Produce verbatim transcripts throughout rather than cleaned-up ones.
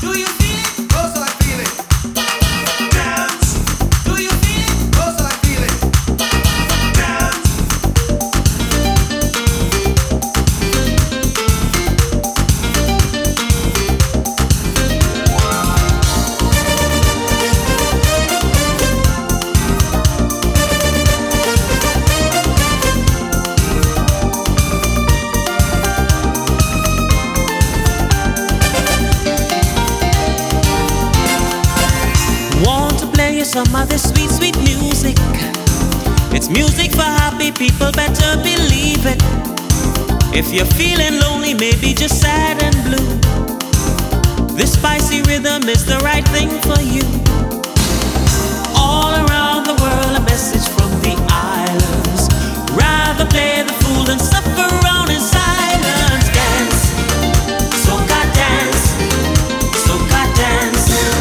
Some of this sweet, sweet music. It's music for happy people, better believe it. If you're feeling lonely, maybe just sad and blue, this spicy rhythm is the right thing for you. All around the world, a message from the islands. Rather play the fool than suffer around in silence. Dance, soca dance, soca dance.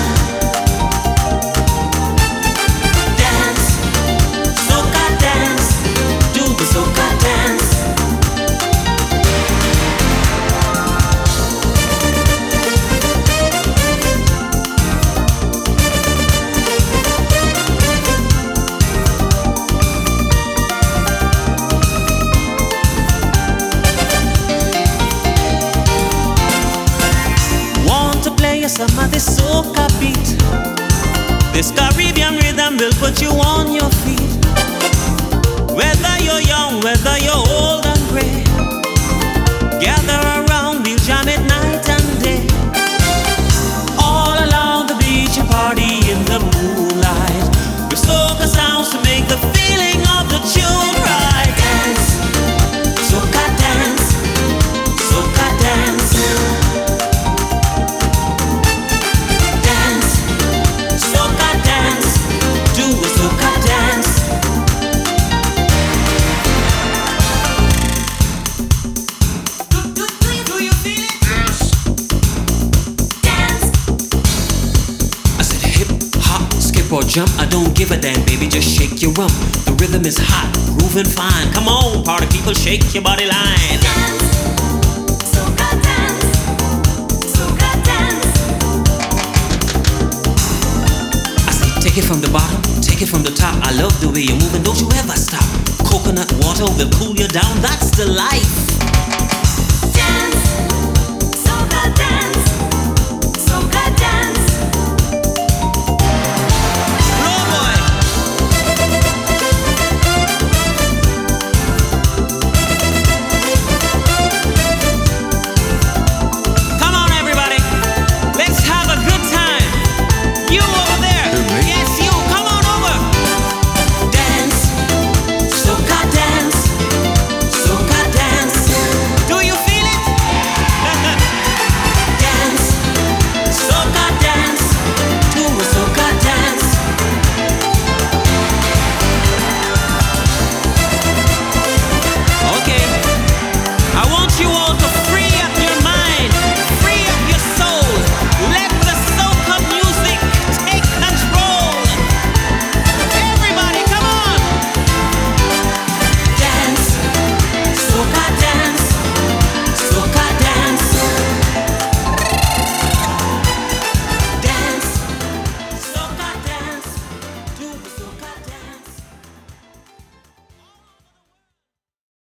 Soca dance. Want to play you some of this soca beat? This Caribbean rhythm will put you on your feet. Whether you're young, whether you're old and gray, gather around, we'll jam it night and day. All along the beach, a party in the moonlight, with soca sounds to make the feeling of the tune right. Dance, soca dance, soca dance. Dance, soca dance, do a soca dance. Or jump, I don't give a damn, baby, just shake your rump. The rhythm is hot, grooving fine. Come on, party people, shake your body line. Dance, soca dance, soca dance. I say take it from the bottom, take it from the top. I love the way you're moving, don't you ever stop. Coconut water will cool you down, that's the life.